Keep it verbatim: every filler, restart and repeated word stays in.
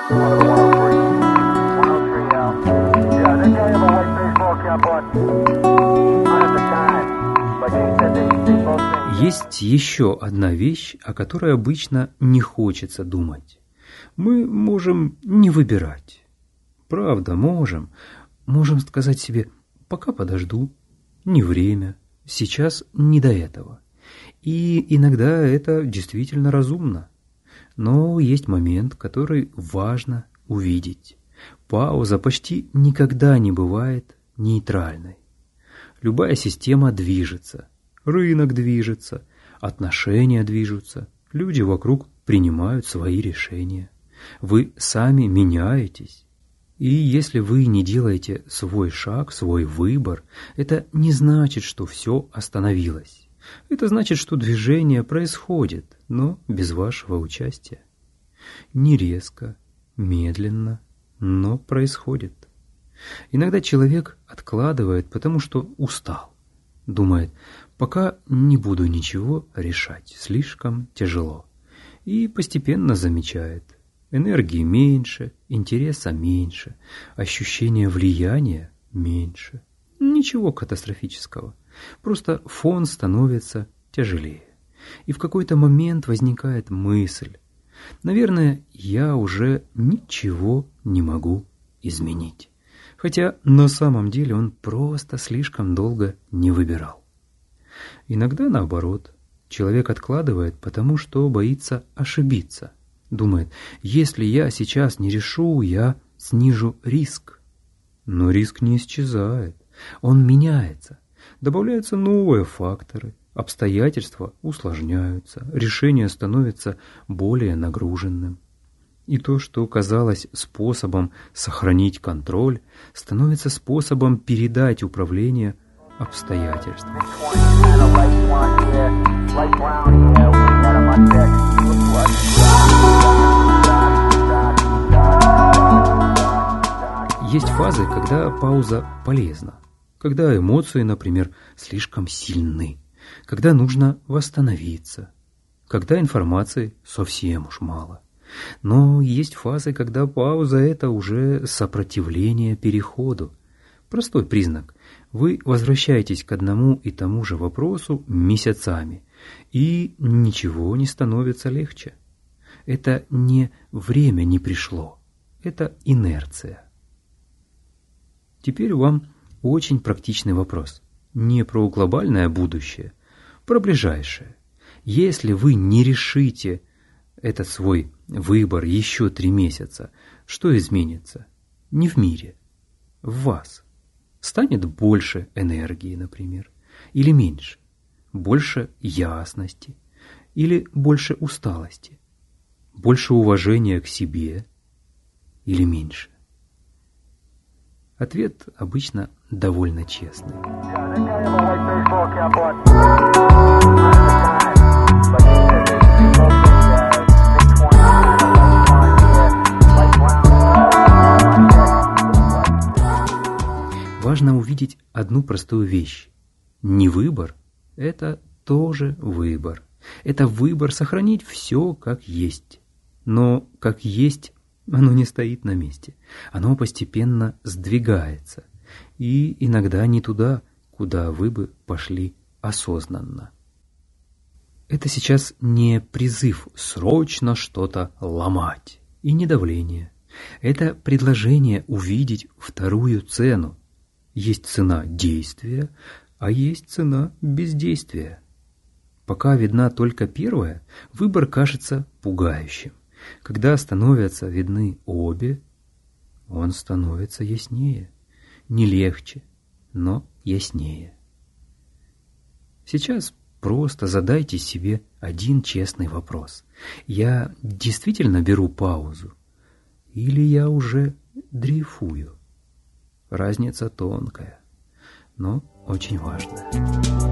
Есть еще одна вещь, о которой обычно не хочется думать. Мы можем не выбирать. Правда, можем. Можем сказать себе: пока подожду, не время, сейчас не до этого. И иногда это действительно разумно. Но есть момент, который важно увидеть. Пауза почти никогда не бывает нейтральной. Любая система движется, рынок движется, отношения движутся, люди вокруг принимают свои решения. Вы сами меняетесь. И если вы не делаете свой шаг, свой выбор, это не значит, что все остановилось. Это значит, что движение происходит, но без вашего участия. Не резко, медленно, но происходит. Иногда человек откладывает, потому что устал. Думает: пока не буду ничего решать, слишком тяжело. И постепенно замечает: энергии меньше, интереса меньше, ощущения влияния меньше. Ничего катастрофического. Просто фон становится тяжелее. И в какой-то момент возникает мысль: наверное, я уже ничего не могу изменить. Хотя на самом деле он просто слишком долго не выбирал. Иногда наоборот. Человек откладывает, потому что боится ошибиться. Думает: если я сейчас не решу, я снижу риск. Но риск не исчезает. Он меняется. Добавляются новые факторы. Обстоятельства усложняются. Решение становится более нагруженным. И то, что казалось способом сохранить контроль, становится способом передать управление обстоятельствам. Есть фазы, когда пауза полезна, когда эмоции, например, слишком сильны, когда нужно восстановиться, когда информации совсем уж мало. Но есть фазы, когда пауза – это уже сопротивление переходу. Простой признак. Вы возвращаетесь к одному и тому же вопросу месяцами, и ничего не становится легче. Это не время не пришло, это инерция. Теперь вам очень практичный вопрос. Не про глобальное будущее, про ближайшее. Если вы не решите этот свой выбор еще три месяца, что изменится? Не в мире, в вас. Станет больше энергии, например, или меньше, больше ясности, или больше усталости, больше уважения к себе или меньше. Ответ обычно довольно честный. Важно увидеть одну простую вещь. Не выбор – это тоже выбор. Это выбор сохранить все как есть. Но как есть оно не стоит на месте. Оно постепенно сдвигается. И иногда не туда, куда вы бы пошли осознанно. Это сейчас не призыв срочно что-то ломать и не давление. Это предложение увидеть вторую цену. Есть цена действия, а есть цена бездействия. Пока видна только первая, выбор кажется пугающим. Когда становятся видны обе, он становится яснее. Не легче, но яснее. Сейчас просто задайте себе один честный вопрос. Я действительно беру паузу? Или я уже дрейфую? Разница тонкая, но очень важная.